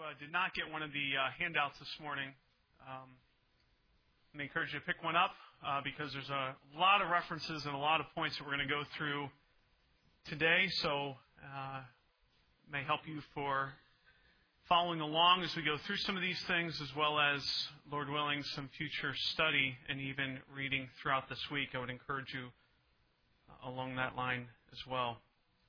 did not get one of the handouts this morning, I encourage you to pick one up because there's a lot of references and a lot of points that we're going to go through today. So it may help you for following along as we go through some of these things, as well as, Lord willing, some future study and even reading throughout this week. I would encourage you along that line as well.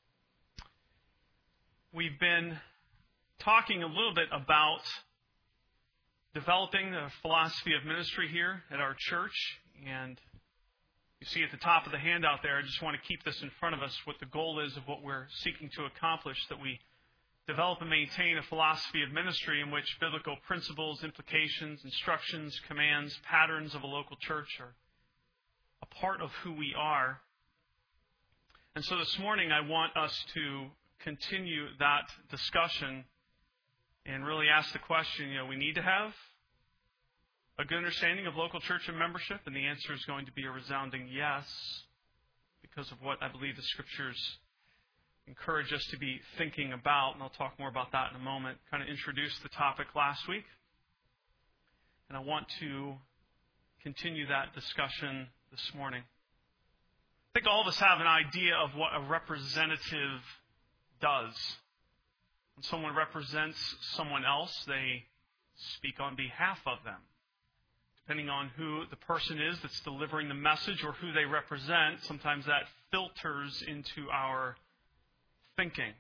We've been talking a little bit about developing the philosophy of ministry here at our church. And you see at the top of the handout there, I just want to keep this in front of us, what the goal is of what we're seeking to accomplish, that we develop and maintain a philosophy of ministry in which biblical principles, implications, instructions, commands, patterns of a local church are a part of who we are. And so this morning I want us to continue that discussion and really ask the question, we need to have a good understanding of local church and membership, and the answer is going to be a resounding yes, because of what I believe the Scriptures encourage us to be thinking about, and I'll talk more about that in a moment. Kind of introduced the topic last week, and I want to continue that discussion this morning. I think all of us have an idea of what a representative does. When someone represents someone else, they speak on behalf of them. Depending on who the person is that's delivering the message or who they represent, sometimes that filters into our thinking.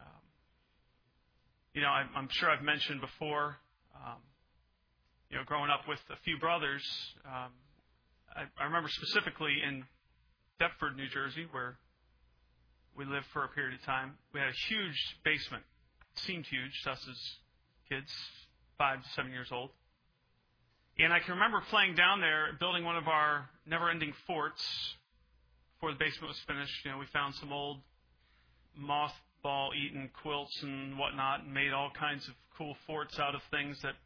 I'm sure I've mentioned before, growing up with a few brothers, I remember specifically in Deptford, New Jersey, where we lived for a period of time, we had a huge basement. It seemed huge to us as kids, 5 to 7 years old. And I can remember playing down there, building one of our never-ending forts before the basement was finished. We found some old mothball-eaten quilts and whatnot, and made all kinds of cool forts out of things that,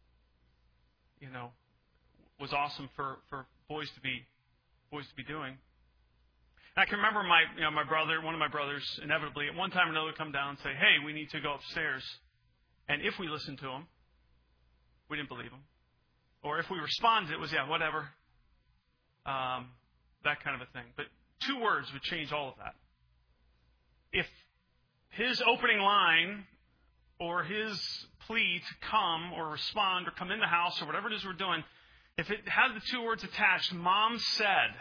was awesome for boys to be doing. And I can remember my brother, one of my brothers, inevitably at one time or another would come down and say, "Hey, we need to go upstairs." And if we listened to him, we didn't believe him. Or if we responded, it was, "Yeah, whatever." That kind of a thing. But 2 words would change all of that. If his opening line or his plea to come or respond or come in the house or whatever it is we're doing, if it had the 2 words attached, "Mom said,"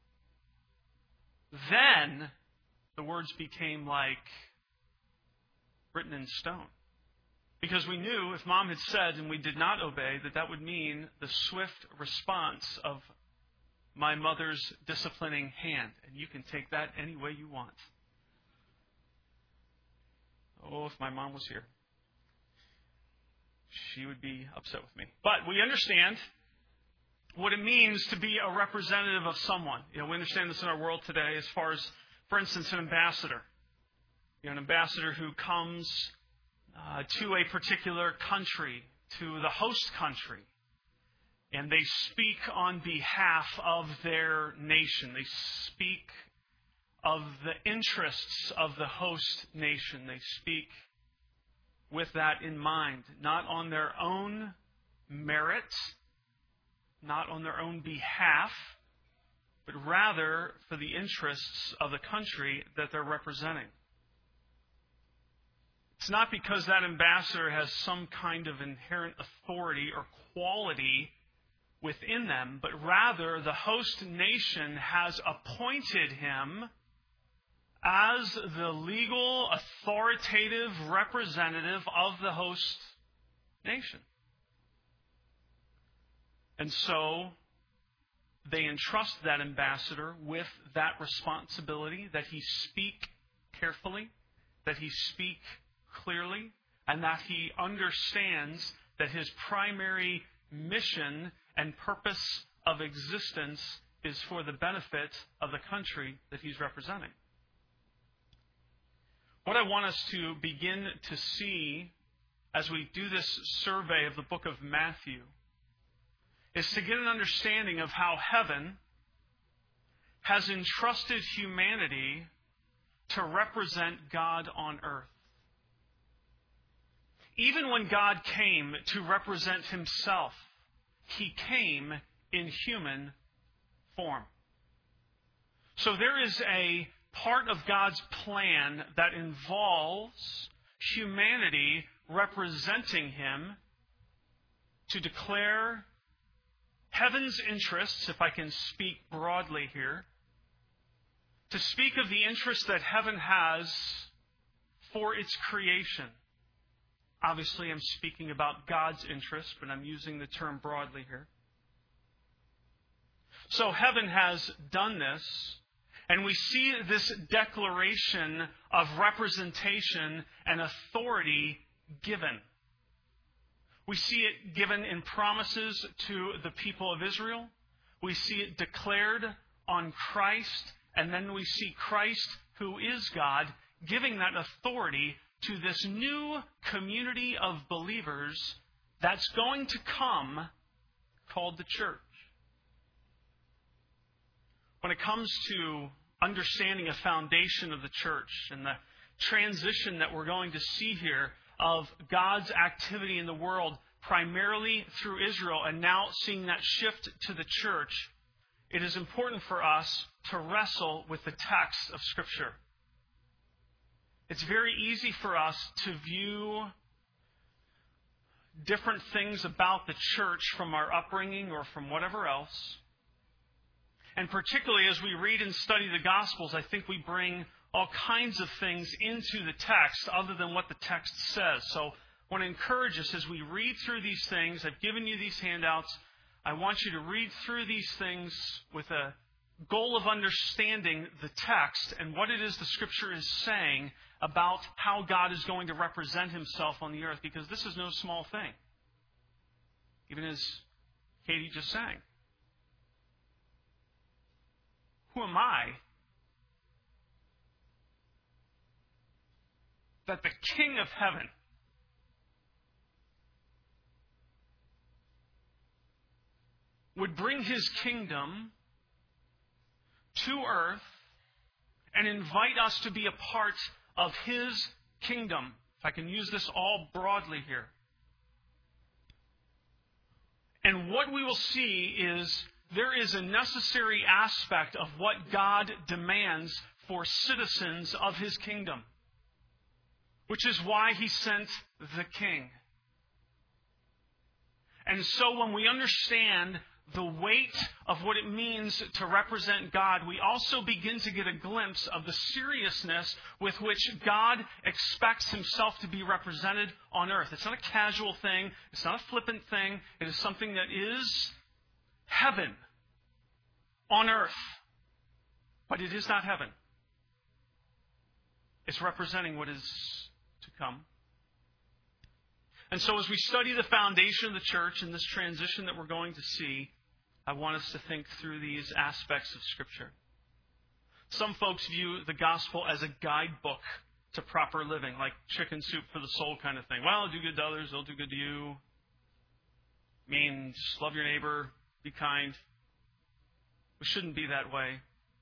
then the words became like written in stone. Because we knew if Mom had said and we did not obey, that would mean the swift response of my mother's disciplining hand. And you can take that any way you want. Oh, if my mom was here, she would be upset with me. But we understand what it means to be a representative of someone. We understand this in our world today as far as, for instance, an ambassador. An ambassador who comes to a particular country, to the host country, and they speak on behalf of their nation. They speak of the interests of the host nation. They speak with that in mind, not on their own merit, not on their own behalf, but rather for the interests of the country that they're representing. It's not because that ambassador has some kind of inherent authority or quality within them, but rather the host nation has appointed him as the legal, authoritative representative of the host nation. And so they entrust that ambassador with that responsibility, that he speak carefully, that he speak clearly, and that he understands that his primary mission and purpose of existence is for the benefit of the country that he's representing. What I want us to begin to see as we do this survey of the book of Matthew is to get an understanding of how heaven has entrusted humanity to represent God on earth. even when God came to represent himself, he came in human form. So there is a part of God's plan that involves humanity representing him to declare heaven's interests, if I can speak broadly here, to speak of the interest that heaven has for its creation. Obviously, I'm speaking about God's interest, but I'm using the term broadly here. So heaven has done this, and we see this declaration of representation and authority given. We see it given in promises to the people of Israel. We see it declared on Christ, and then we see Christ, who is God, giving that authority to this new community of believers that's going to come, called the church. When it comes to understanding a foundation of the church and the transition that we're going to see here of God's activity in the world, primarily through Israel, and now seeing that shift to the church, it is important for us to wrestle with the text of Scripture. It's very easy for us to view different things about the church from our upbringing or from whatever else. And particularly as we read and study the Gospels, I think we bring all kinds of things into the text other than what the text says. So I want to encourage us as we read through these things. I've given you these handouts. I want you to read through these things with a goal of understanding the text and what it is the Scripture is saying about how God is going to represent himself on the earth, because this is no small thing. Even as Katie just sang. Who am I that the King of heaven would bring his kingdom to earth and invite us to be a part of his kingdom? If I can use this all broadly here. And what we will see is there is a necessary aspect of what God demands for citizens of his kingdom, which is why he sent the king. And so when we understand the weight of what it means to represent God, we also begin to get a glimpse of the seriousness with which God expects himself to be represented on earth. It's not a casual thing. It's not a flippant thing. It is something that is heaven on earth. But it is not heaven. It's representing what is to come. And so as we study the foundation of the church and this transition that we're going to see, I want us to think through these aspects of Scripture. Some folks view the gospel as a guidebook to proper living, like chicken soup for the soul kind of thing. Well, do good to others, they'll do good to you. Just love your neighbor, be kind. We shouldn't be that way.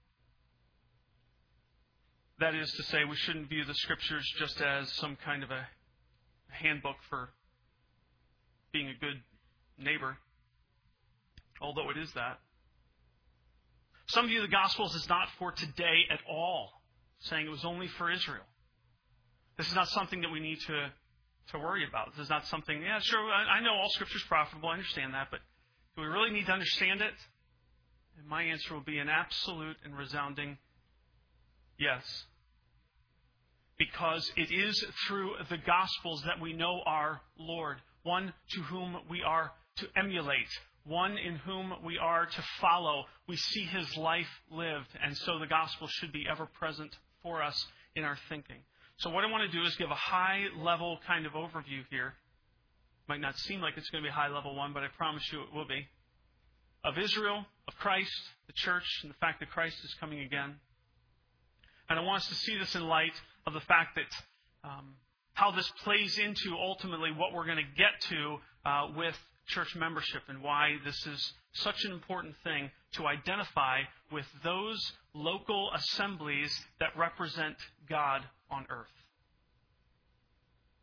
That is to say, we shouldn't view the Scriptures just as some kind of a handbook for being a good neighbor, although it is that. Some view the Gospels as not for today at all, saying it was only for Israel. This is not something that we need to worry about. This is not something, sure, I know all Scripture is profitable, I understand that, but do we really need to understand it? And my answer will be an absolute and resounding yes. Because it is through the Gospels that we know our Lord, one to whom we are to emulate, one in whom we are to follow. We see his life lived, and so the Gospel should be ever present for us in our thinking. So what I want to do is give a high-level kind of overview here. Might not seem like it's going to be a high-level one, but I promise you it will be. Of Israel, of Christ, the church, and the fact that Christ is coming again. And I want us to see this in light of the fact that how this plays into ultimately what we're going to get to with church membership and why this is such an important thing to identify with those local assemblies that represent God on earth.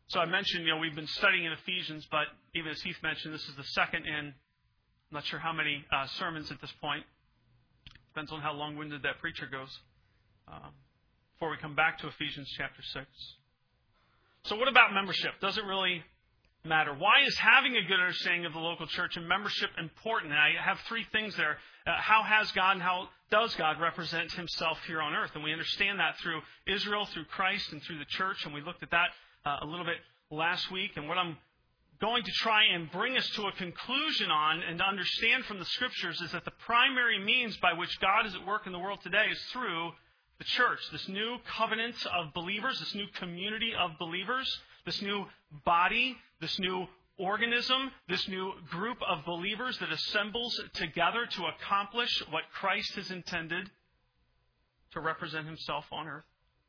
So I mentioned, we've been studying in Ephesians, but even as Heath mentioned, this is the second in, I'm not sure how many sermons at this point. Depends on how long-winded that preacher goes. Before we come back to Ephesians chapter 6. So what about membership? Does it really matter? Why is having a good understanding of the local church and membership important? And I have three things there. How has God and how does God represent Himself here on earth? And we understand that through Israel, through Christ, and through the church. And we looked at that a little bit last week. And what I'm going to try and bring us to a conclusion on and to understand from the Scriptures is that the primary means by which God is at work in the world today is through the church, this new covenant of believers, this new community of believers, this new body, this new organism, this new group of believers that assembles together to accomplish what Christ has intended to represent Himself on earth.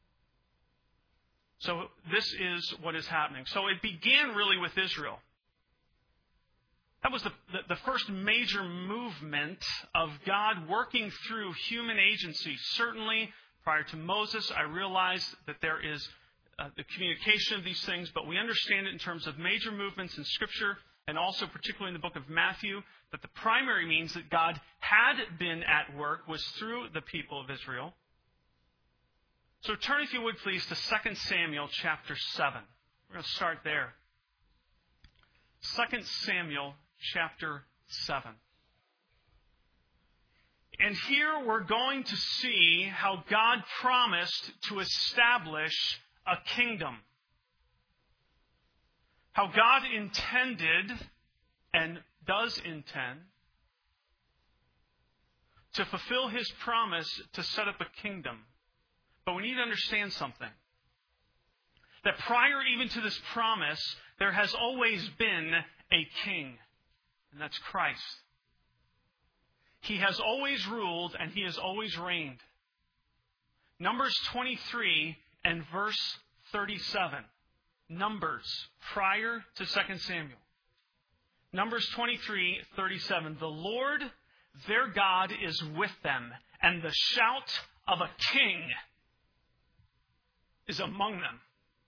So this is what is happening. So it began really with Israel. That was the first major movement of God working through human agency. Certainly, prior to Moses, I realized that there is the communication of these things, but we understand it in terms of major movements in Scripture, and also particularly in the book of Matthew, that the primary means that God had been at work was through the people of Israel. So turn, if you would please, to 2 Samuel chapter 7. We're going to start there. 2 Samuel chapter 7. And here we're going to see how God promised to establish a kingdom. How God intended and does intend to fulfill His promise to set up a kingdom. But we need to understand something. That prior even to this promise, there has always been a king. And that's Christ. He has always ruled and He has always reigned. Numbers 23 and verse 37. Numbers prior to 2 Samuel. Numbers 23:37. The Lord, their God, is with them, and the shout of a king is among them.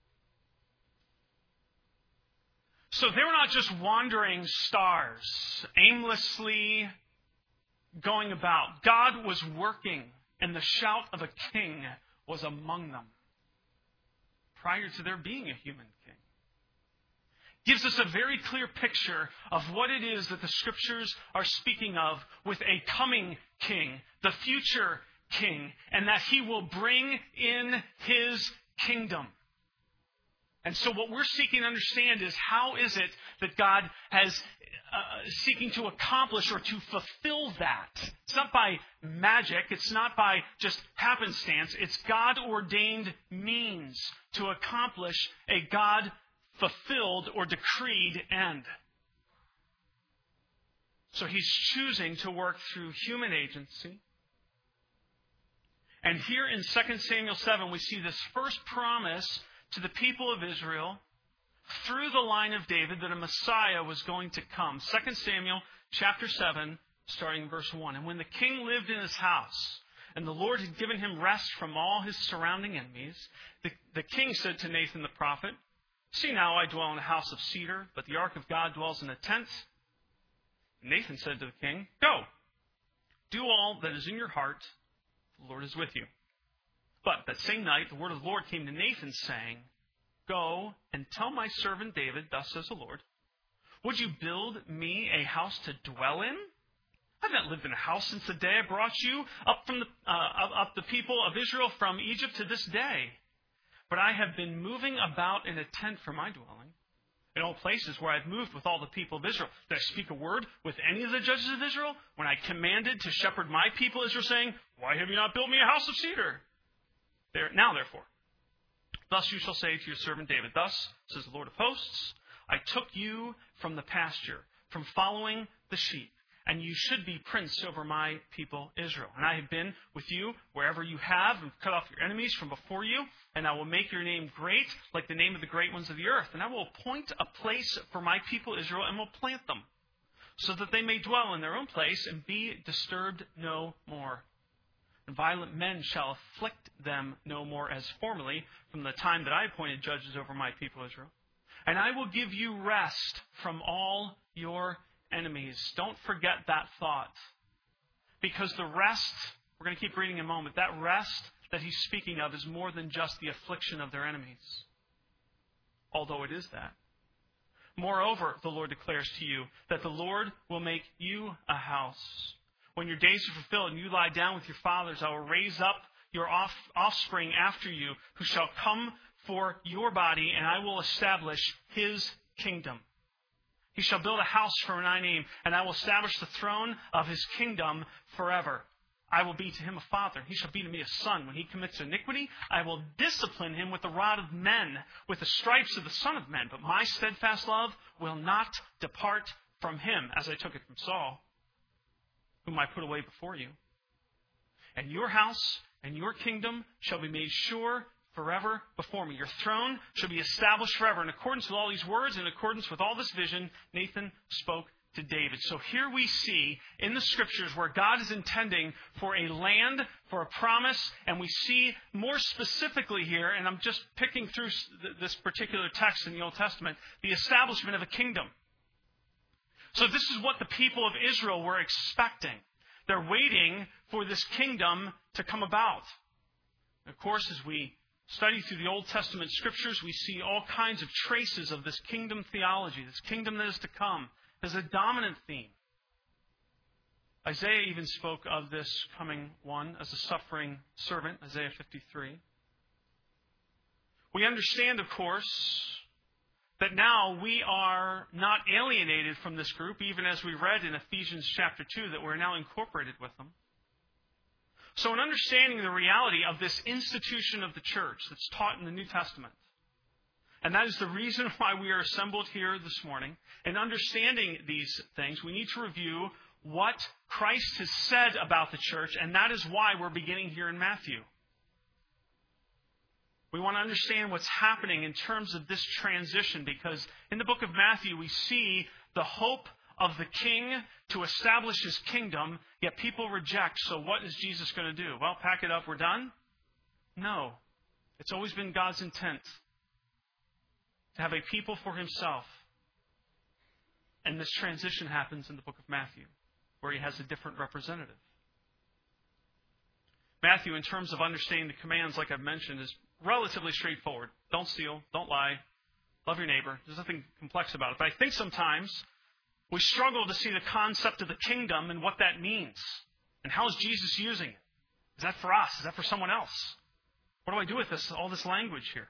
So they were not just wandering stars, aimlessly going about. God was working, and the shout of a king was among them prior to there being a human king. Gives us a very clear picture of what it is that the Scriptures are speaking of with a coming king, the future king, and that He will bring in His kingdom. And so what we're seeking to understand is how is it that God has seeking to accomplish or to fulfill that. It's not by magic. It's not by just happenstance. It's God-ordained means to accomplish a God-fulfilled or decreed end. So He's choosing to work through human agency. And here in 2 Samuel 7, we see this first promise to the people of Israel through the line of David that a Messiah was going to come. 2 Samuel chapter 7, starting in verse 1. And when the king lived in his house, and the Lord had given him rest from all his surrounding enemies, the king said to Nathan the prophet, "See now, I dwell in a house of cedar, but the ark of God dwells in a tent." And Nathan said to the king, "Go, do all that is in your heart. The Lord is with you." But that same night, the word of the Lord came to Nathan, saying, "Go and tell my servant David, thus says the Lord, would you build me a house to dwell in? I've not lived in a house since the day I brought you up from the people of Israel from Egypt to this day. But I have been moving about in a tent for my dwelling, in all places where I've moved with all the people of Israel. Did I speak a word with any of the judges of Israel when I commanded to shepherd my people Israel, saying, why have you not built me a house of cedar? Now, therefore, thus you shall say to your servant David, thus says the Lord of hosts, I took you from the pasture, from following the sheep, and you should be prince over my people Israel. And I have been with you wherever you have, and cut off your enemies from before you, and I will make your name great, like the name of the great ones of the earth. And I will appoint a place for my people Israel, and will plant them, so that they may dwell in their own place, and be disturbed no more. And violent men shall afflict them no more as formerly, from the time that I appointed judges over my people Israel. And I will give you rest from all your enemies. Don't forget that thought. Because the rest, we're going to keep reading in a moment, that rest that he's speaking of is more than just the affliction of their enemies. Although it is that. Moreover, the Lord declares to you that the Lord will make you a house. When your days are fulfilled and you lie down with your fathers, I will raise up your offspring after you, who shall come for your body, and I will establish his kingdom. He shall build a house for my name, and I will establish the throne of his kingdom forever. I will be to him a father. He shall be to me a son. When he commits iniquity, I will discipline him with the rod of men, with the stripes of the Son of Men. But my steadfast love will not depart from him, as I took it from Saul, whom I put away before you. And your house and your kingdom shall be made sure forever before me. Your throne shall be established forever. In accordance with all these words, in accordance with all this vision, Nathan spoke to David. So here we see in the Scriptures where God is intending for a land, for a promise, and we see more specifically here, and I'm just picking through this particular text in the Old Testament, the establishment of a kingdom. So this is what the people of Israel were expecting. They're waiting for this kingdom to come about. Of course, as we study through the Old Testament Scriptures, we see all kinds of traces of this kingdom theology, this kingdom that is to come, as a dominant theme. Isaiah even spoke of this coming one as a suffering servant, Isaiah 53. We understand, of course, that now we are not alienated from this group, even as we read in Ephesians chapter 2, that we're now incorporated with them. So in understanding the reality of this institution of the church that's taught in the New Testament, and that is the reason why we are assembled here this morning, in understanding these things, we need to review what Christ has said about the church, and that is why we're beginning here in Matthew. We want to understand what's happening in terms of this transition, because in the book of Matthew we see the hope of the king to establish his kingdom, yet people reject. So what is Jesus going to do? Well, pack it up, we're done? No. It's always been God's intent to have a people for himself. And this transition happens in the book of Matthew, where he has a different representative. Matthew, in terms of understanding the commands, like I've mentioned, is relatively straightforward. Don't steal, don't lie, love your neighbor. There's nothing complex about it. But I think sometimes we struggle to see the concept of the kingdom and what that means. And how is Jesus using it? Is that for us? Is that for someone else? What do I do with this? All this language here.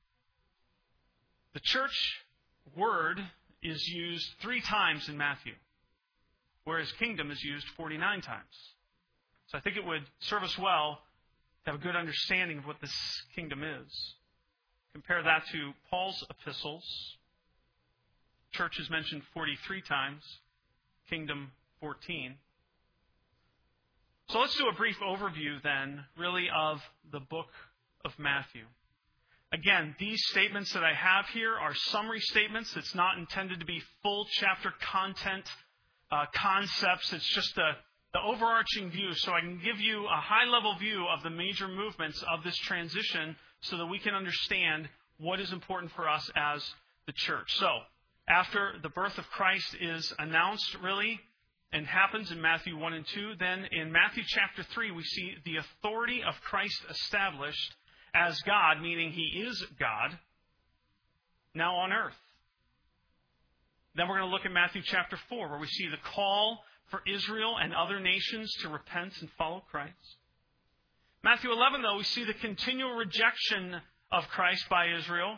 The church word is used 3 times in Matthew, whereas kingdom is used 49 times. So I think it would serve us well to have a good understanding of what this kingdom is. Compare that to Paul's epistles. Church is mentioned 43 times, kingdom 14. So let's do a brief overview then, really, of the book of Matthew. Again, these statements that I have here are summary statements. It's not intended to be full chapter content concepts. It's just the overarching view, so I can give you a high-level view of the major movements of this transition so that we can understand what is important for us as the church. So, after the birth of Christ is announced, really, and happens in Matthew 1 and 2, then in Matthew chapter 3, we see the authority of Christ established as God, meaning he is God, now on earth. Then we're going to look at Matthew chapter 4, where we see the call for Israel and other nations to repent and follow Christ. Matthew 11, though, we see the continual rejection of Christ by Israel.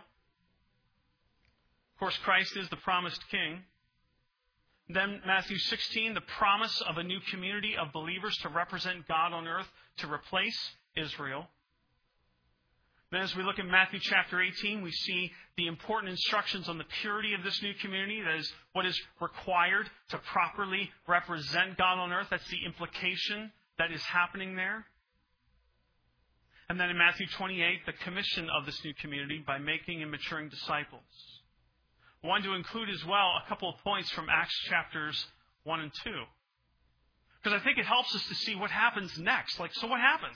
Of course, Christ is the promised king. Then Matthew 16, the promise of a new community of believers to represent God on earth, to replace Israel. Then as we look at Matthew chapter 18, we see the important instructions on the purity of this new community. That is what is required to properly represent God on earth. That's the implication that is happening there. And then in Matthew 28, the commission of this new community by making and maturing disciples. I wanted to include as well a couple of points from Acts chapters 1 and 2. Because I think it helps us to see what happens next. So what happens?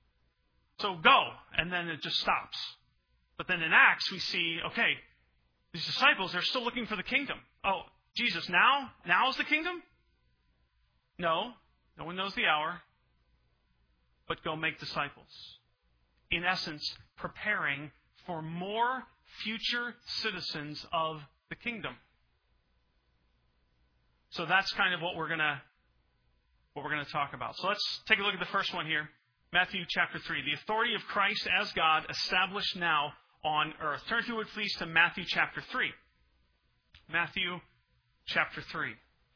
So go, and then it just stops. But then in Acts we see, okay, These disciples, they're still looking for the kingdom. Oh, Jesus, now? Now is the kingdom? No. No one knows the hour. But go make disciples. In essence, preparing for more future citizens of the kingdom. So that's kind of what we're going to talk about. So let's take a look at the first one here. Matthew chapter 3. The authority of Christ as God established now on earth. Turn, if you would, please, to Matthew chapter 3. Matthew chapter 3.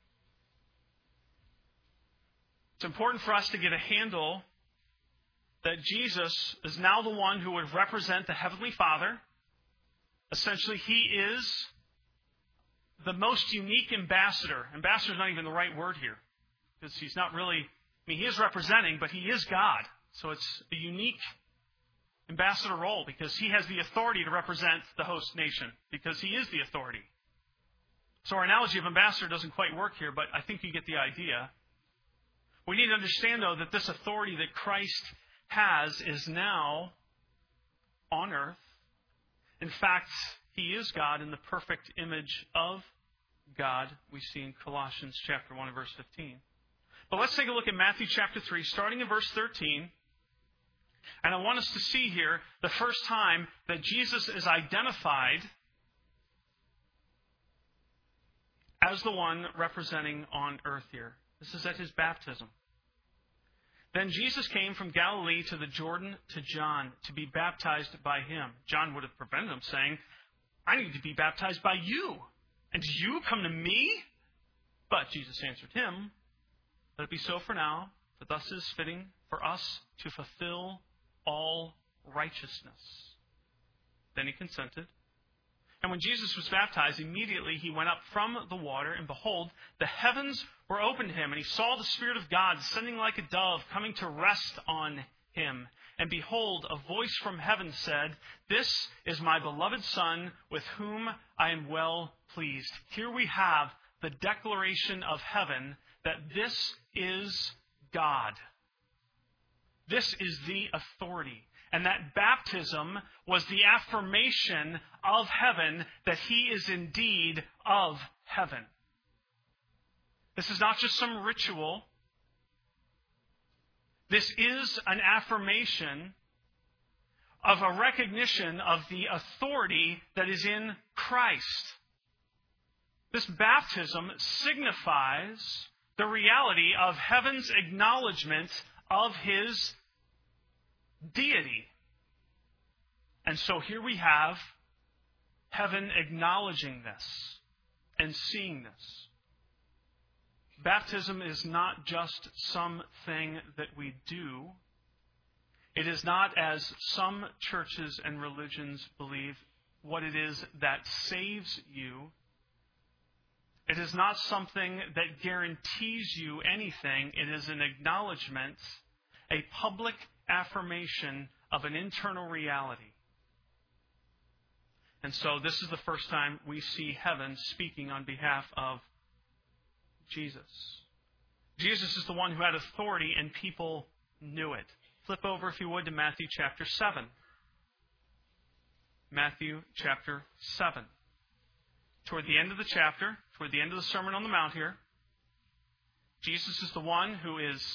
It's important for us to get a handle that Jesus is now the one who would represent the Heavenly Father. Essentially, He is the most unique ambassador. Ambassador is not even the right word here, because He's not really, He is representing, but He is God. So it's a unique ambassador role, because He has the authority to represent the host nation, because He is the authority. So our analogy of ambassador doesn't quite work here, but I think you get the idea. We need to understand, though, that this authority that Christ has is now on earth. In fact, He is God in the perfect image of God, we see in Colossians chapter 1 and verse 15. But let's take a look at Matthew chapter 3, starting in verse 13. And I want us to see here the first time that Jesus is identified as the one representing on earth here. This is at His baptism. Then Jesus came from Galilee to the Jordan to John to be baptized by him. John would have prevented him, saying, I need to be baptized by you, and do you come to me? But Jesus answered him, Let it be so for now, for thus is fitting for us to fulfill all righteousness. Then he consented. And when Jesus was baptized, immediately he went up from the water, and behold, the heavens were opened to him, and he saw the Spirit of God descending like a dove, coming to rest on him. And behold, a voice from heaven said, This is my beloved Son, with whom I am well pleased. Here we have the declaration of heaven that this is God. This is the authority. And that baptism was the affirmation of heaven that He is indeed of heaven. This is not just some ritual. This is an affirmation of a recognition of the authority that is in Christ. This baptism signifies the reality of heaven's acknowledgement of His deity. And so here we have heaven acknowledging this and seeing this. Baptism is not just something that we do. It is not, as some churches and religions believe, what it is that saves you. It is not something that guarantees you anything. It is an acknowledgement, a public affirmation of an internal reality. And so this is the first time we see heaven speaking on behalf of Jesus. Jesus is the one who had authority, and people knew it. Flip over, if you would, to Matthew chapter 7. Matthew chapter 7. Toward the end of the chapter, toward the end of the Sermon on the Mount here, Jesus is the one who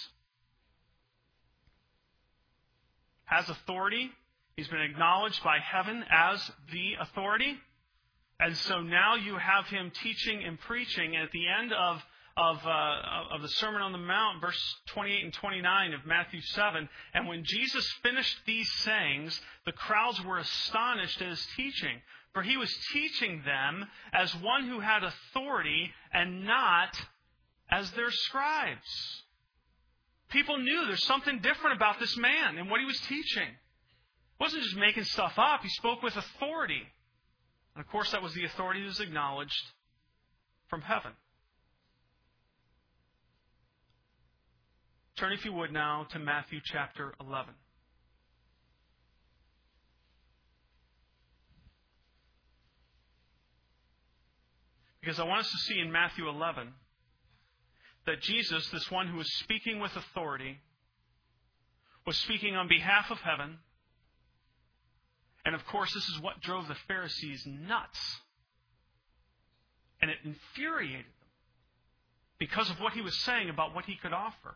has authority. He's been acknowledged by heaven as the authority. And so now you have Him teaching and preaching. And at the end of the Sermon on the Mount, verse 28 and 29 of Matthew 7, and when Jesus finished these sayings, the crowds were astonished at His teaching. For He was teaching them as one who had authority and not as their scribes. People knew there's something different about this man and what he was teaching. He wasn't just making stuff up. He spoke with authority. And of course, that was the authority that was acknowledged from heaven. Turn, if you would, now to Matthew chapter 11. Because I want us to see in Matthew 11 that Jesus, this one who was speaking with authority, was speaking on behalf of heaven. And of course, this is what drove the Pharisees nuts. And it infuriated them because of what he was saying about what he could offer.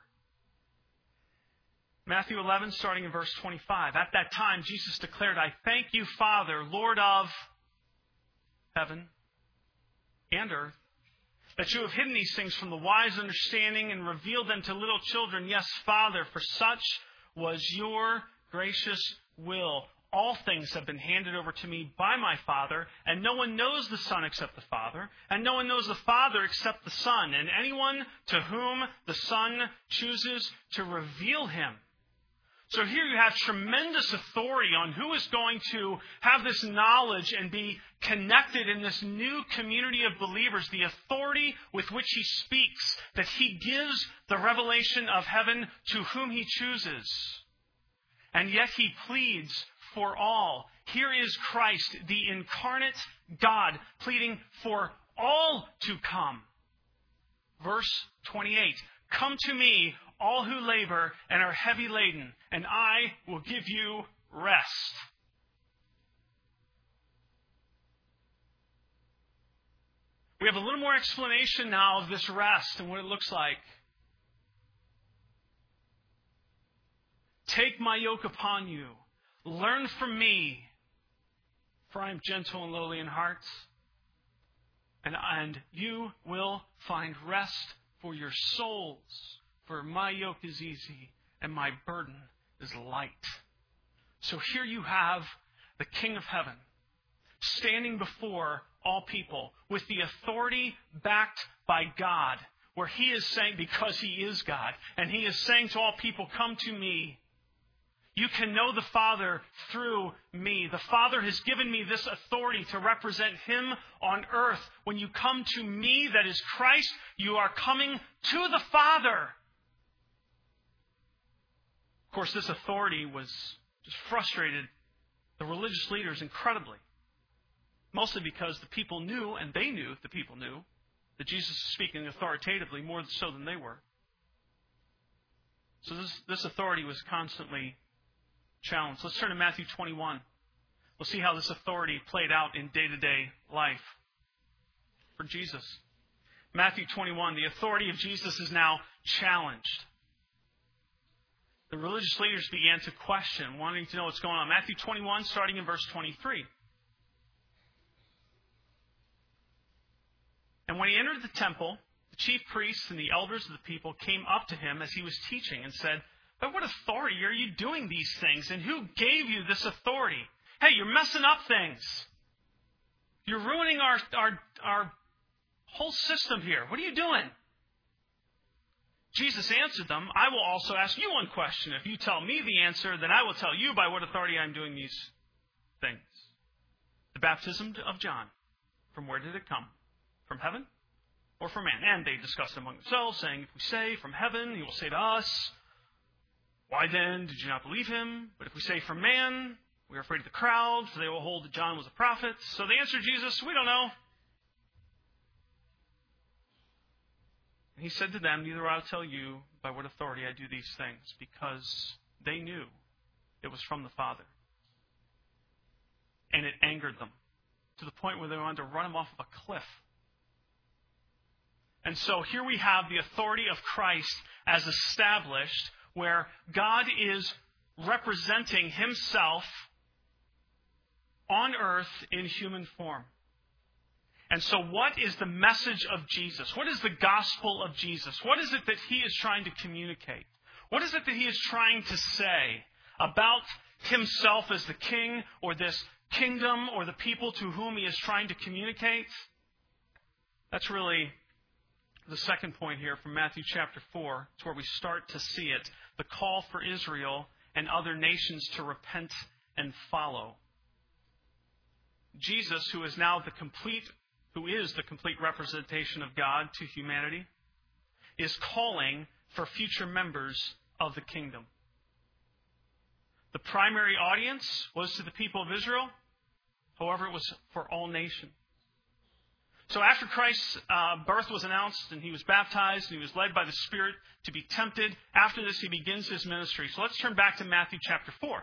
Matthew 11, starting in verse 25. At that time, Jesus declared, I thank you, Father, Lord of heaven and earth, that you have hidden these things from the wise understanding and revealed them to little children. Yes, Father, for such was your gracious will. All things have been handed over to me by my Father, and no one knows the Son except the Father, and no one knows the Father except the Son, and anyone to whom the Son chooses to reveal him. So here you have tremendous authority on who is going to have this knowledge and be connected in this new community of believers, the authority with which he speaks, that he gives the revelation of heaven to whom he chooses. And yet he pleads for all. Here is Christ, the incarnate God, pleading for all to come. Verse 28, come to me, all who labor and are heavy laden, and I will give you rest. We have a little more explanation now of this rest and what it looks like. Take my yoke upon you. Learn from me, for I am gentle and lowly in heart, and you will find rest for your souls. For my yoke is easy and my burden is light. So here you have the King of Heaven standing before all people with the authority backed by God, where he is saying, because he is God, and he is saying to all people, come to me. You can know the Father through me. The Father has given me this authority to represent him on earth. When you come to me, that is Christ, you are coming to the Father. Of course, this authority was just frustrated the religious leaders incredibly. Mostly because the people knew, and they knew, the people knew, that Jesus was speaking authoritatively more so than they were. So this authority was constantly challenged. Let's turn to Matthew 21. We'll see how this authority played out in day-to-day life for Jesus. Matthew 21, the authority of Jesus is now challenged. The religious leaders began to question, wanting to know what's going on. Matthew 21, starting in verse 23. And when he entered the temple, the chief priests and the elders of the people came up to him as he was teaching and said, by what authority are you doing these things? And who gave you this authority? Hey, you're messing up things. You're ruining our whole system here. What are you doing? Jesus answered them, I will also ask you one question. If you tell me the answer, then I will tell you by what authority I'm doing these things. The baptism of John, from where did it come? From heaven or from man? And they discussed among themselves, saying, if we say from heaven, he will say to us, why then did you not believe him? But if we say from man, we are afraid of the crowd, for they will hold that John was a prophet. So they answered Jesus, we don't know. And he said to them, neither will I tell you by what authority I do these things, because they knew it was from the Father. And it angered them to the point where they wanted to run him off of a cliff. And so here we have the authority of Christ as established, where God is representing himself on earth in human form. And so what is the message of Jesus? What is the gospel of Jesus? What is it that he is trying to communicate? What is it that he is trying to say about himself as the king, or this kingdom, or the people to whom he is trying to communicate? That's really the second point here from Matthew chapter 4. It's where we start to see it. The call for Israel and other nations to repent and follow. Jesus, who is the complete representation of God to humanity, is calling for future members of the kingdom. The primary audience was to the people of Israel. However, it was for all nations. So after Christ's birth was announced and he was baptized and he was led by the Spirit to be tempted, after this he begins his ministry. So let's turn back to Matthew chapter 4.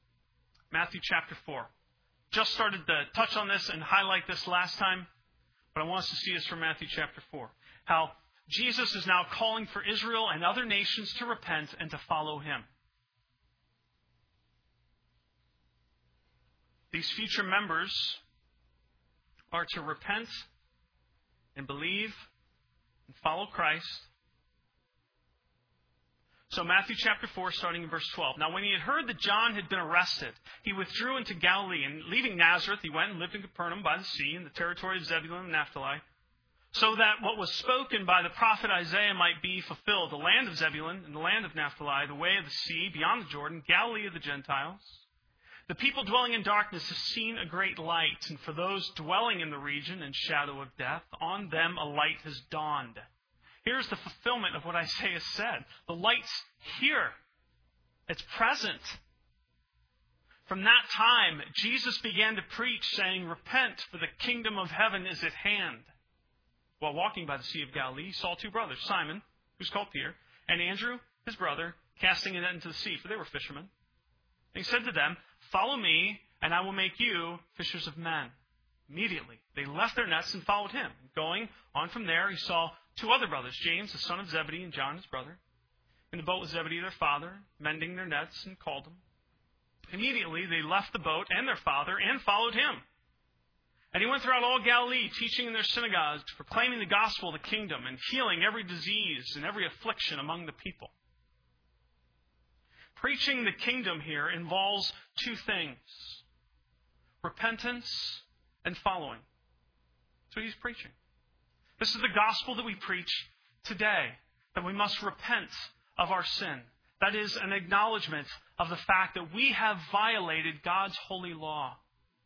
Matthew chapter 4. Just started to touch on this and highlight this last time. But I want us to see this from Matthew chapter 4. How Jesus is now calling for Israel and other nations to repent and to follow him. These future members are to repent and believe and follow Christ. So Matthew chapter 4, starting in verse 12. Now when he had heard that John had been arrested, he withdrew into Galilee, and leaving Nazareth, he went and lived in Capernaum by the sea, in the territory of Zebulun and Naphtali, so that what was spoken by the prophet Isaiah might be fulfilled, the land of Zebulun and the land of Naphtali, the way of the sea, beyond the Jordan, Galilee of the Gentiles. The people dwelling in darkness have seen a great light, and for those dwelling in the region and shadow of death, on them a light has dawned. Here's the fulfillment of what Isaiah said. The light's here. It's present. From that time, Jesus began to preach, saying, "Repent, for the kingdom of heaven is at hand." While walking by the Sea of Galilee, he saw two brothers, Simon, who's called Peter, and Andrew, his brother, casting a net into the sea, for they were fishermen. And he said to them, "Follow me, and I will make you fishers of men." Immediately, they left their nets and followed him. Going on from there, he saw two other brothers, James, the son of Zebedee, and John, his brother, in the boat with Zebedee, their father, mending their nets, and called them. Immediately, they left the boat and their father and followed him. And he went throughout all Galilee, teaching in their synagogues, proclaiming the gospel of the kingdom, and healing every disease and every affliction among the people. Preaching the kingdom here involves two things: repentance and following. That's what he's preaching. This is the gospel that we preach today, that we must repent of our sin. That is an acknowledgement of the fact that we have violated God's holy law.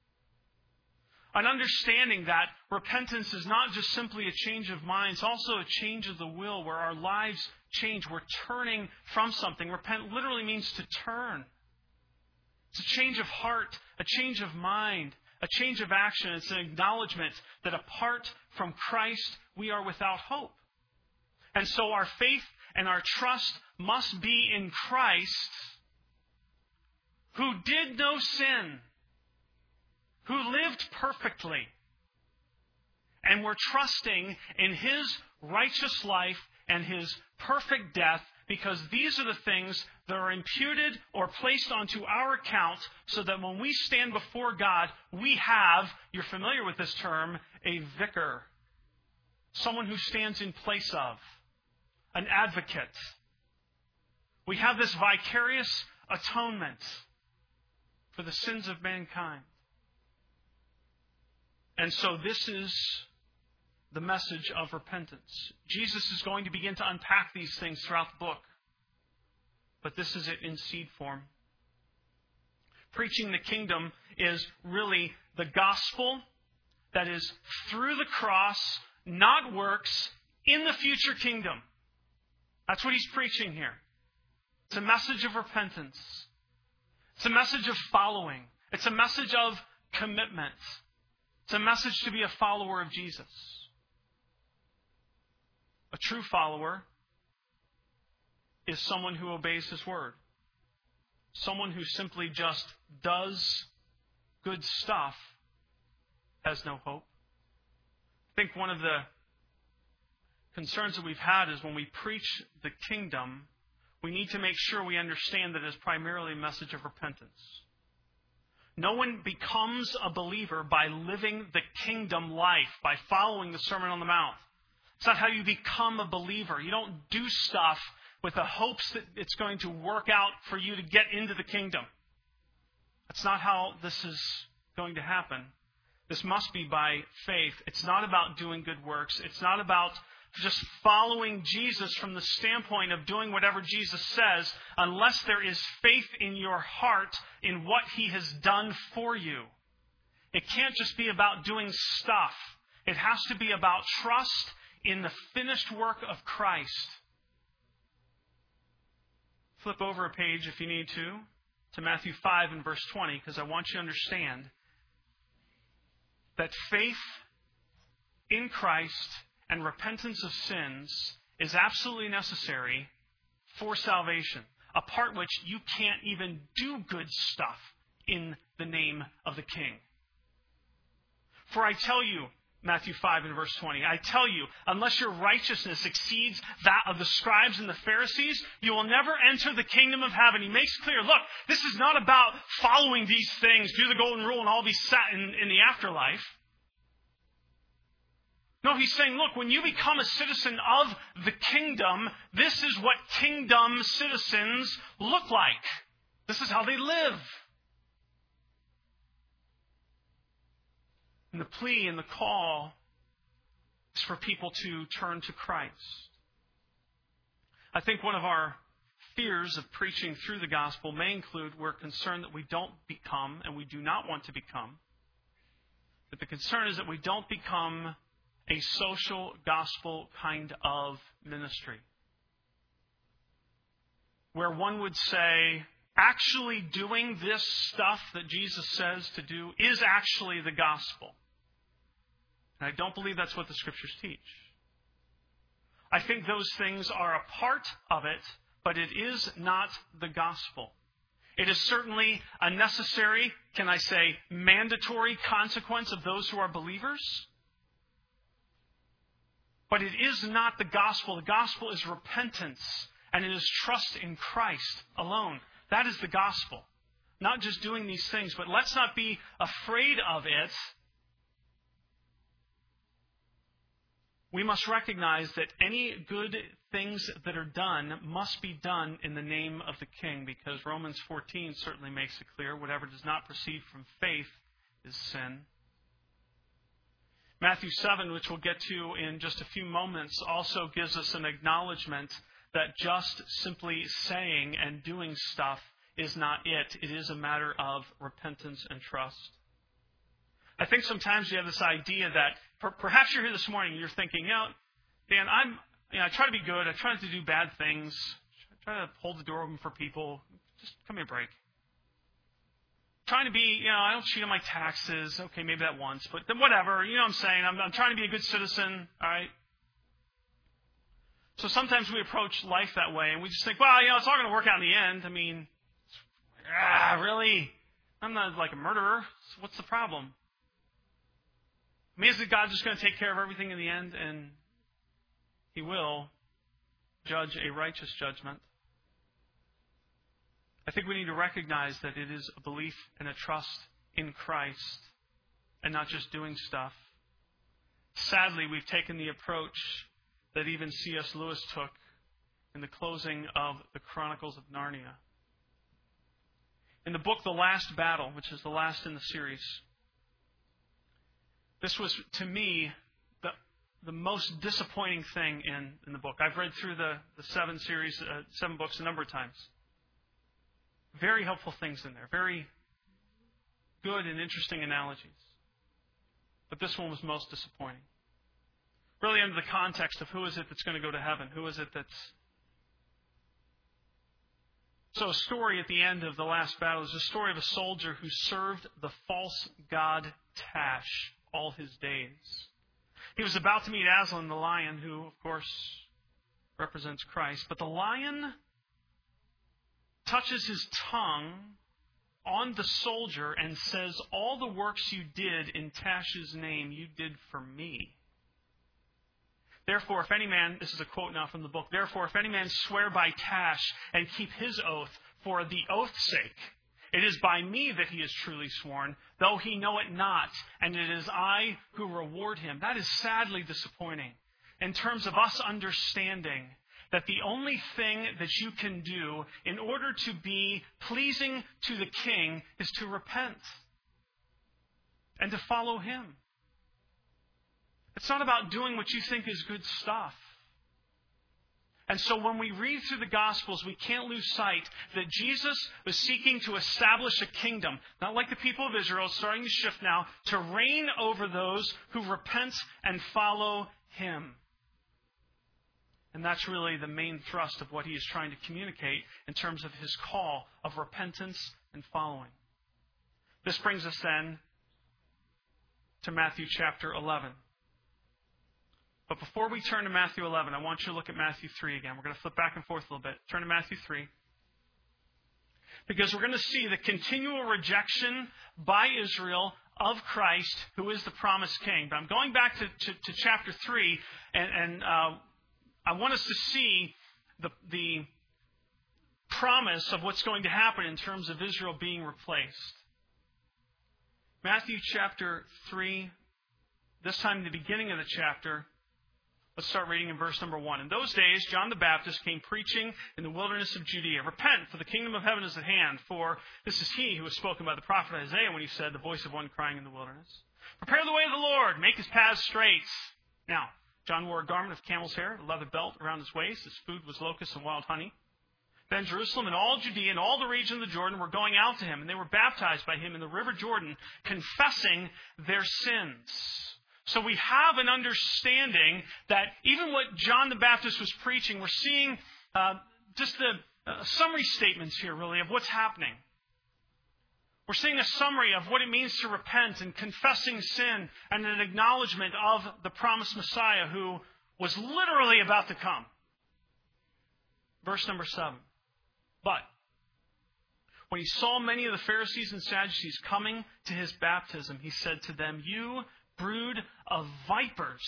An understanding that repentance is not just simply a change of mind, it's also a change of the will, where our lives change. We're turning from something. Repent literally means to turn. It's a change of heart, a change of mind, a change of action. It's an acknowledgement that apart from Christ, we are without hope. And so our faith and our trust must be in Christ, who did no sin, who lived perfectly. And we're trusting in his righteous life and his perfect death, because these are the things that are imputed or placed onto our account, so that when we stand before God, we have, you're familiar with this term, a vicar. Someone who stands in place of, an advocate. We have this vicarious atonement for the sins of mankind. And so this is the message of repentance. Jesus is going to begin to unpack these things throughout the book. But this is it in seed form. Preaching the kingdom is really the gospel that is through the cross, not works, in the future kingdom. That's what he's preaching here. It's a message of repentance. It's a message of following. It's a message of commitment. It's a message to be a follower of Jesus. A true follower is someone who obeys his word. Someone who simply just does good stuff has no hope. I think one of the concerns that we've had is when we preach the kingdom, we need to make sure we understand that it's primarily a message of repentance. No one becomes a believer by living the kingdom life, by following the Sermon on the Mount. It's not how you become a believer. You don't do stuff with the hopes that it's going to work out for you to get into the kingdom. That's not how this is going to happen. This must be by faith. It's not about doing good works. It's not about just following Jesus from the standpoint of doing whatever Jesus says, unless there is faith in your heart in what he has done for you. It can't just be about doing stuff. It has to be about trust in the finished work of Christ. Flip over a page if you need to Matthew 5 and verse 20, because I want you to understand that faith in Christ and repentance of sins is absolutely necessary for salvation, apart which you can't even do good stuff in the name of the King. For I tell you, Matthew 5 and verse 20. I tell you, unless your righteousness exceeds that of the scribes and the Pharisees, you will never enter the kingdom of heaven. He makes clear, look, this is not about following these things, do the golden rule, and all be set in the afterlife. No, he's saying, look, when you become a citizen of the kingdom, this is what kingdom citizens look like. This is how they live. And the plea and the call is for people to turn to Christ. I think one of our fears of preaching through the gospel may include we're concerned that we don't become, and we do not want to become, but the concern is that we don't become a social gospel kind of ministry, where one would say, actually doing this stuff that Jesus says to do is actually the gospel. And I don't believe that's what the Scriptures teach. I think those things are a part of it, but it is not the gospel. It is certainly a necessary, can I say, mandatory consequence of those who are believers. But it is not the gospel. The gospel is repentance, and it is trust in Christ alone. That is the gospel. Not just doing these things, but let's not be afraid of it. We must recognize that any good things that are done must be done in the name of the King, because Romans 14 certainly makes it clear, whatever does not proceed from faith is sin. Matthew 7, which we'll get to in just a few moments, also gives us an acknowledgement that just simply saying and doing stuff is not it. It is a matter of repentance and trust. I think sometimes you have this idea that perhaps you're here this morning and you're thinking, Dan, I try to be good. I try not to do bad things. I try to hold the door open for people. Just give me a break. Trying to be, I don't cheat on my taxes. Okay, maybe that once, but then whatever. You know what I'm saying? I'm trying to be a good citizen, all right? So sometimes we approach life that way, and we just think, it's all going to work out in the end. I mean, really? I'm not like a murderer. So what's the problem? I mean, isn't God just going to take care of everything in the end? And He will judge a righteous judgment. I think we need to recognize that it is a belief and a trust in Christ and not just doing stuff. Sadly, we've taken the approach that even C.S. Lewis took in the closing of the Chronicles of Narnia. In the book The Last Battle, which is the last in the series, this was, to me, the most disappointing thing in the book. I've read through the seven books a number of times. Very helpful things in there. Very good and interesting analogies. But this one was most disappointing. Really under the context of who is it that's going to go to heaven? Who is it that's... So a story at the end of The Last Battle is a story of a soldier who served the false god Tash all his days. He was about to meet Aslan the lion, who, of course, represents Christ. But the lion touches his tongue on the soldier and says, all the works you did in Tash's name, you did for me. Therefore, if any man, this is a quote now from the book, therefore, if any man swear by Tash and keep his oath for the oath's sake, it is by me that he is truly sworn, though he know it not, and it is I who reward him. That is sadly disappointing in terms of us understanding that the only thing that you can do in order to be pleasing to the King is to repent and to follow Him. It's not about doing what you think is good stuff. And so when we read through the Gospels, we can't lose sight that Jesus was seeking to establish a kingdom, not like the people of Israel, starting to shift now, to reign over those who repent and follow Him. And that's really the main thrust of what He is trying to communicate in terms of His call of repentance and following. This brings us then to Matthew chapter 11. But before we turn to Matthew 11, I want you to look at Matthew 3 again. We're going to flip back and forth a little bit. Turn to Matthew 3. Because we're going to see the continual rejection by Israel of Christ, who is the promised king. But I'm going back to chapter 3, and I want us to see the promise of what's going to happen in terms of Israel being replaced. Matthew chapter 3, this time in the beginning of the chapter. Let's start reading in verse number 1. In those days, John the Baptist came preaching in the wilderness of Judea. Repent, for the kingdom of heaven is at hand. For this is he who was spoken by the prophet Isaiah when he said, the voice of one crying in the wilderness, prepare the way of the Lord, make his paths straight. Now, John wore a garment of camel's hair, a leather belt around his waist. His food was locusts and wild honey. Then Jerusalem and all Judea and all the region of the Jordan were going out to him, and they were baptized by him in the river Jordan, confessing their sins. So we have an understanding that even what John the Baptist was preaching, we're seeing just the summary statements here, really, of what's happening. We're seeing a summary of what it means to repent and confessing sin and an acknowledgement of the promised Messiah who was literally about to come. Verse number 7. But when he saw many of the Pharisees and Sadducees coming to his baptism, he said to them, you brood of vipers,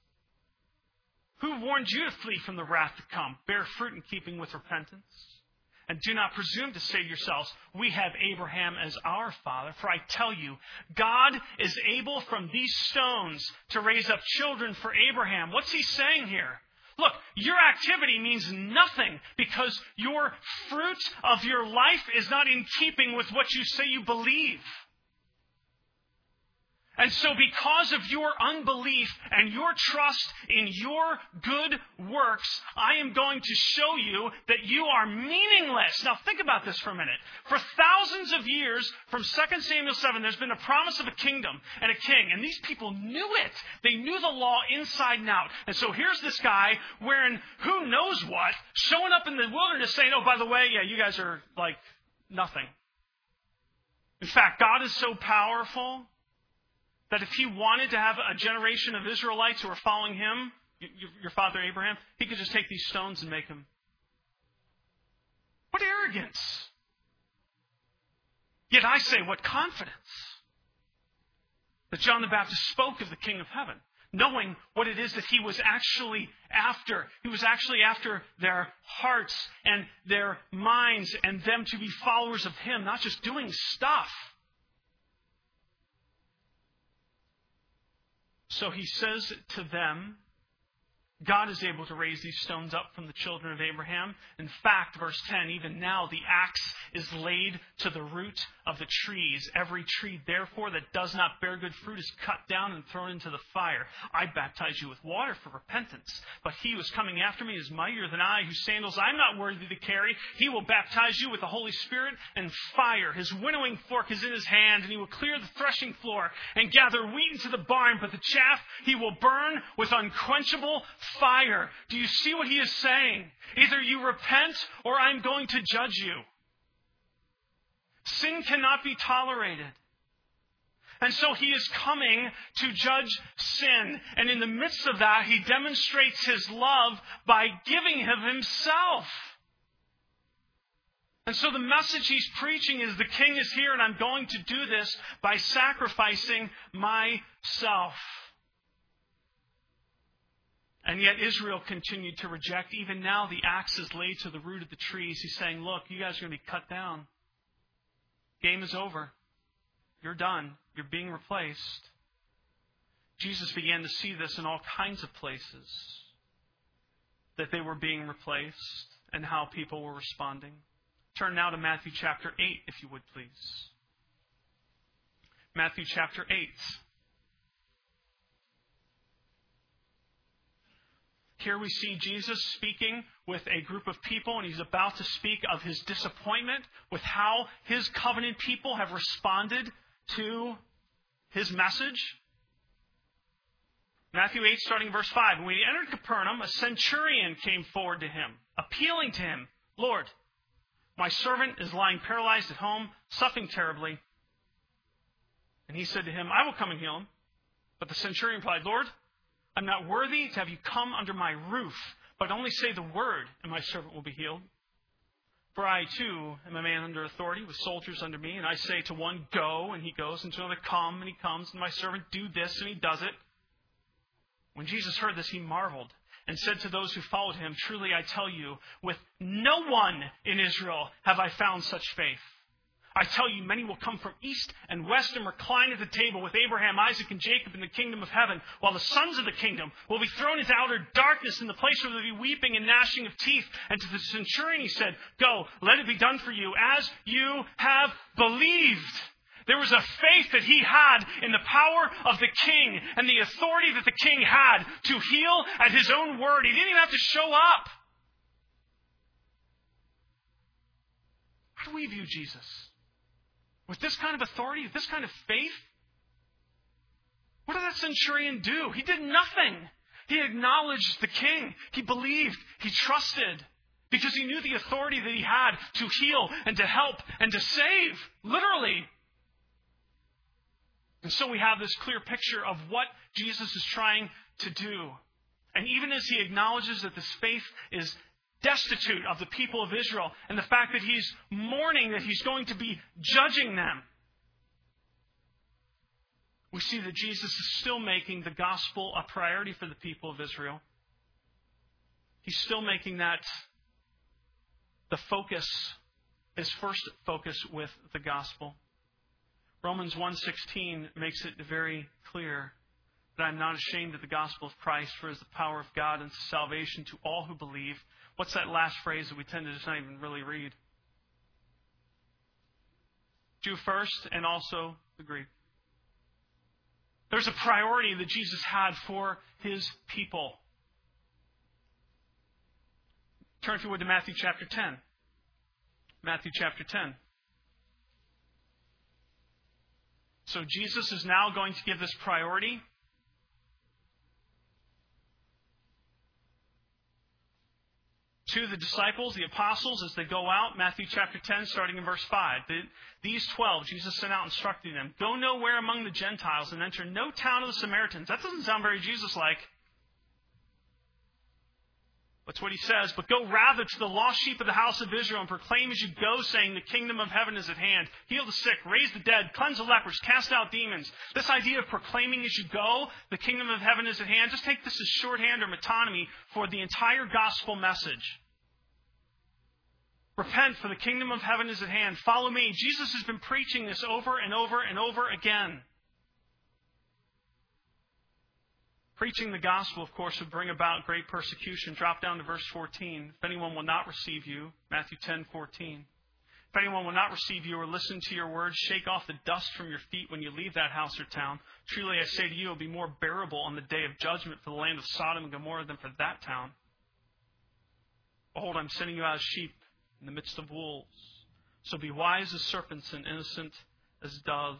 who warned you to flee from the wrath to come? Bear fruit in keeping with repentance. And do not presume to say to yourselves, we have Abraham as our father. For I tell you, God is able from these stones to raise up children for Abraham. What's he saying here? Look, your activity means nothing because your fruit of your life is not in keeping with what you say you believe. And so because of your unbelief and your trust in your good works, I am going to show you that you are meaningless. Now think about this for a minute. For thousands of years, from 2 Samuel 7, there's been a promise of a kingdom and a king. And these people knew it. They knew the law inside and out. And so here's this guy wearing who knows what, showing up in the wilderness saying, oh, by the way, yeah, you guys are like nothing. In fact, God is so powerful that if he wanted to have a generation of Israelites who are following him, your father Abraham, he could just take these stones and make them. What arrogance! Yet I say, what confidence! That John the Baptist spoke of the King of Heaven, knowing what it is that he was actually after. He was actually after their hearts and their minds and them to be followers of him, not just doing stuff. So he says to them, God is able to raise these stones up from the children of Abraham. In fact, verse 10, even now the axe is laid to the root of the trees. Every tree, therefore, that does not bear good fruit is cut down and thrown into the fire. I baptize you with water for repentance, but he who is coming after me is mightier than I, whose sandals I'm not worthy to carry. He will baptize you with the Holy Spirit and fire. His winnowing fork is in his hand, and he will clear the threshing floor and gather wheat into the barn, but the chaff he will burn with unquenchable fire. Do you see what he is saying? Either you repent or I'm going to judge you. Sin cannot be tolerated. And so he is coming to judge sin. And in the midst of that, he demonstrates his love by giving of himself. And so the message he's preaching is the king is here and I'm going to do this by sacrificing myself. And yet Israel continued to reject. Even now the axe is laid to the root of the trees. He's saying, look, you guys are going to be cut down. Game is over. You're done. You're being replaced. Jesus began to see this in all kinds of places, that they were being replaced and how people were responding. Turn now to Matthew chapter 8, if you would please. Matthew chapter 8. Here we see Jesus speaking with a group of people, and he's about to speak of his disappointment with how his covenant people have responded to his message. Matthew 8, starting verse 5. When he entered Capernaum, a centurion came forward to him, appealing to him, Lord, my servant is lying paralyzed at home, suffering terribly. And he said to him, I will come and heal him. But the centurion replied, Lord, I'm not worthy to have you come under my roof, but only say the word, and my servant will be healed. For I too am a man under authority, with soldiers under me, and I say to one, go, and he goes, and to another, come, and he comes, and my servant, do this, and he does it. When Jesus heard this, he marveled, and said to those who followed him, truly I tell you, with no one in Israel have I found such faith. I tell you, many will come from east and west and recline at the table with Abraham, Isaac, and Jacob in the kingdom of heaven, while the sons of the kingdom will be thrown into outer darkness in the place where there will be weeping and gnashing of teeth. And to the centurion he said, go, let it be done for you as you have believed. There was a faith that he had in the power of the king and the authority that the king had to heal at his own word. He didn't even have to show up. How do we view Jesus? With this kind of authority, with this kind of faith? What did that centurion do? He did nothing. He acknowledged the king. He believed. He trusted. Because he knew the authority that he had to heal and to help and to save. Literally. And so we have this clear picture of what Jesus is trying to do. And even as he acknowledges that this faith is destitute of the people of Israel, and the fact that he's mourning that he's going to be judging them, we see that Jesus is still making the gospel a priority for the people of Israel. He's still making that the focus, his first focus with the gospel. Romans 1:16 makes it very clear that I'm not ashamed of the gospel of Christ, for it is the power of God unto salvation to all who believe. What's that last phrase that we tend to just not even really read? Jew first and also the Greek. There's a priority that Jesus had for his people. Turn, if you would, to Matthew chapter 10. Matthew chapter 10. So Jesus is now going to give this priority to the disciples, the apostles, as they go out. Matthew chapter 10, starting in verse 5. These 12, Jesus sent out instructing them, go nowhere among the Gentiles and enter no town of the Samaritans. That doesn't sound very Jesus-like. That's what he says. But go rather to the lost sheep of the house of Israel and proclaim as you go, saying, the kingdom of heaven is at hand. Heal the sick, raise the dead, cleanse the lepers, cast out demons. This idea of proclaiming as you go, the kingdom of heaven is at hand, just take this as shorthand or metonymy for the entire gospel message. Repent, for the kingdom of heaven is at hand. Follow me. Jesus has been preaching this over and over and over again. Preaching the gospel, of course, would bring about great persecution. Drop down to verse 14. If anyone will not receive you, Matthew 10:14. If anyone will not receive you or listen to your words, shake off the dust from your feet when you leave that house or town. Truly I say to you, it will be more bearable on the day of judgment for the land of Sodom and Gomorrah than for that town. Behold, I'm sending you out as sheep in the midst of wolves. So be wise as serpents and innocent as doves.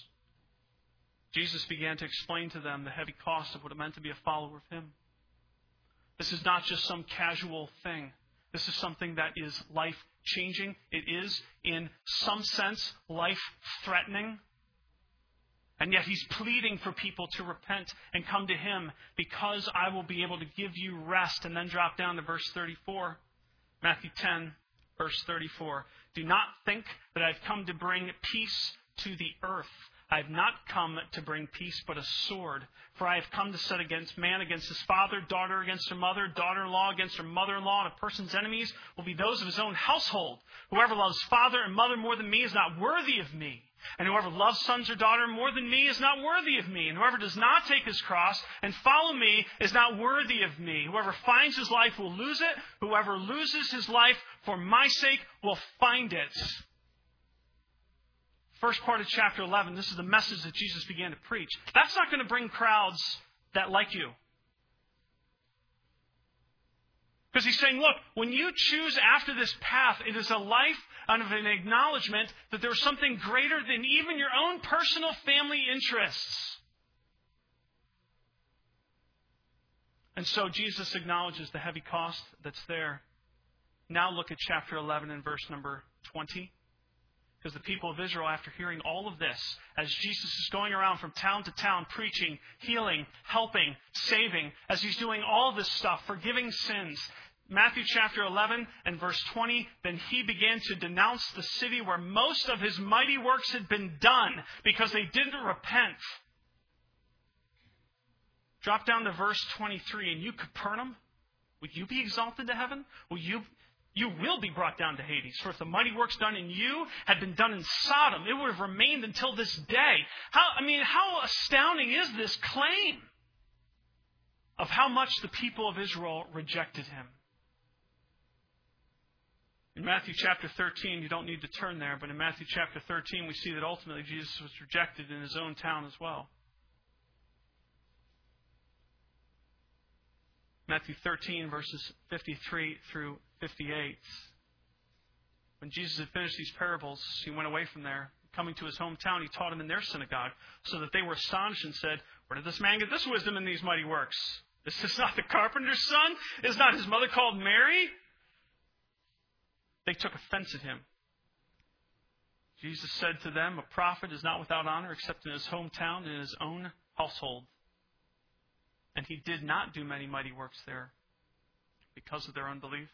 Jesus began to explain to them the heavy cost of what it meant to be a follower of him. This is not just some casual thing. This is something that is life-changing. It is, in some sense, life-threatening. And yet he's pleading for people to repent and come to him, because I will be able to give you rest. And then drop down to verse 34. Matthew 10, verse 34. Do not think that I've come to bring peace to the earth. I have not come to bring peace, but a sword. For I have come to set against man against his father, daughter against her mother, daughter-in-law against her mother-in-law, and a person's enemies will be those of his own household. Whoever loves father and mother more than me is not worthy of me. And whoever loves sons or daughter more than me is not worthy of me. And whoever does not take his cross and follow me is not worthy of me. Whoever finds his life will lose it. Whoever loses his life for my sake will find it. First part of chapter 11, this is the message that Jesus began to preach. That's not going to bring crowds that like you. Because he's saying, look, when you choose after this path, it is a life of an acknowledgement that there's something greater than even your own personal family interests. And so Jesus acknowledges the heavy cost that's there. Now look at chapter 11 and verse number 20. Because the people of Israel, after hearing all of this, as Jesus is going around from town to town preaching, healing, helping, saving, as he's doing all this stuff, forgiving sins, Matthew chapter 11 and verse 20, then he began to denounce the city where most of his mighty works had been done because they didn't repent. Drop down to verse 23. And you, Capernaum, will you be exalted to heaven? You will be brought down to Hades. For if the mighty works done in you had been done in Sodom, it would have remained until this day. How astounding is this claim of how much the people of Israel rejected him? In Matthew chapter 13, you don't need to turn there, but in Matthew chapter 13, we see that ultimately Jesus was rejected in his own town as well. Matthew 13, verses 53 through 58. When Jesus had finished these parables, he went away from there. Coming to his hometown, he taught them in their synagogue, so that they were astonished and said, "Where did this man get this wisdom and these mighty works? Is this not the carpenter's son? Is not his mother called Mary?" They took offense at him. Jesus said to them, "A prophet is not without honor except in his hometown and in his own household." And he did not do many mighty works there because of their unbelief.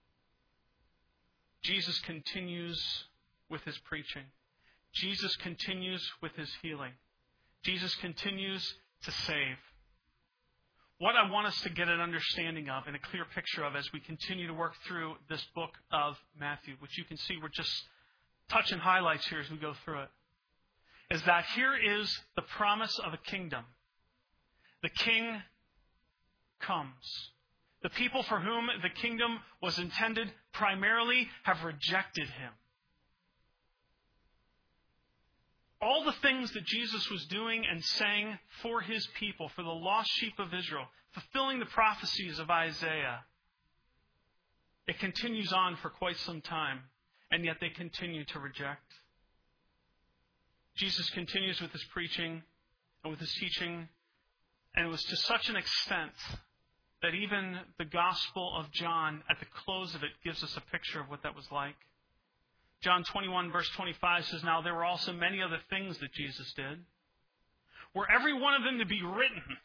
Jesus continues with his preaching. Jesus continues with his healing. Jesus continues to save. What I want us to get an understanding of and a clear picture of as we continue to work through this book of Matthew, which you can see we're just touching highlights here as we go through it, is that here is the promise of a kingdom. The king comes. The people for whom the kingdom was intended primarily have rejected him. All the things that Jesus was doing and saying for his people, for the lost sheep of Israel, fulfilling the prophecies of Isaiah, it continues on for quite some time, and yet they continue to reject. Jesus continues with his preaching and with his teaching, and it was to such an extent that even the Gospel of John, at the close of it, gives us a picture of what that was like. John 21, verse 25 says, "Now there were also many other things that Jesus did. Were every one of them to be written,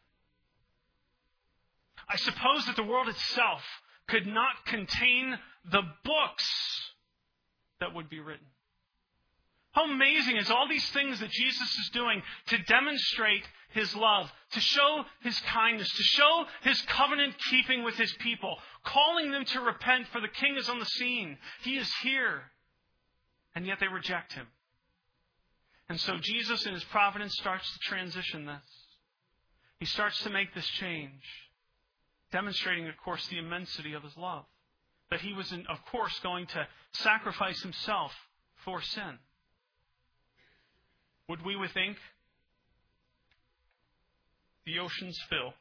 I suppose that the world itself could not contain the books that would be written." How amazing is all these things that Jesus is doing to demonstrate his love, to show his kindness, to show his covenant keeping with his people, calling them to repent, for the king is on the scene. He is here. And yet they reject him. And so Jesus in his providence starts to transition this. He starts to make this change, demonstrating, of course, the immensity of his love. That he was, of course, going to sacrifice himself for sin. Would we with ink the oceans fill?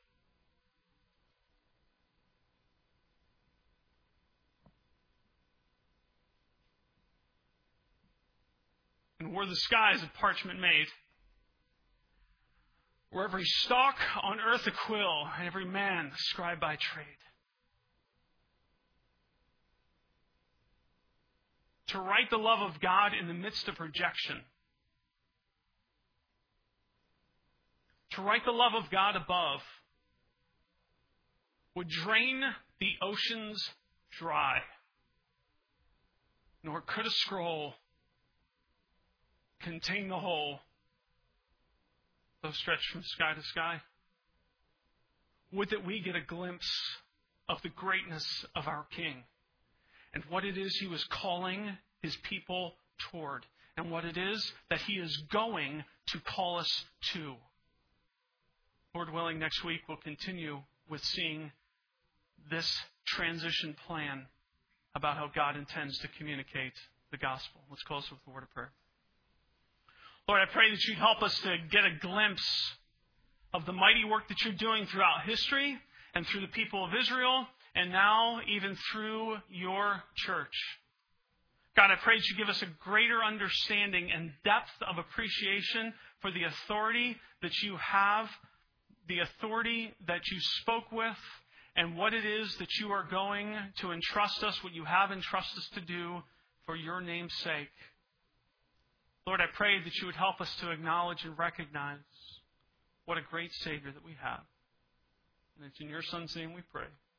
And were the skies of parchment made? Were every stalk on earth a quill, and every man a scribe by trade? To write the love of God in the midst of rejection. To write the love of God above would drain the oceans dry. Nor could a scroll contain the whole, though stretched from sky to sky. Would that we get a glimpse of the greatness of our King and what it is he was calling his people toward, and what it is that he is going to call us to. Lord willing, next week we'll continue with seeing this transition plan about how God intends to communicate the gospel. Let's close with a word of prayer. Lord, I pray that you'd help us to get a glimpse of the mighty work that you're doing throughout history and through the people of Israel, and now even through your church. God, I pray that you give us a greater understanding and depth of appreciation for the authority that you have, the authority that you spoke with, and what it is that you are going to entrust us, what you have entrusted us to do for your name's sake. Lord, I pray that you would help us to acknowledge and recognize what a great Savior that we have. And it's in your Son's name we pray.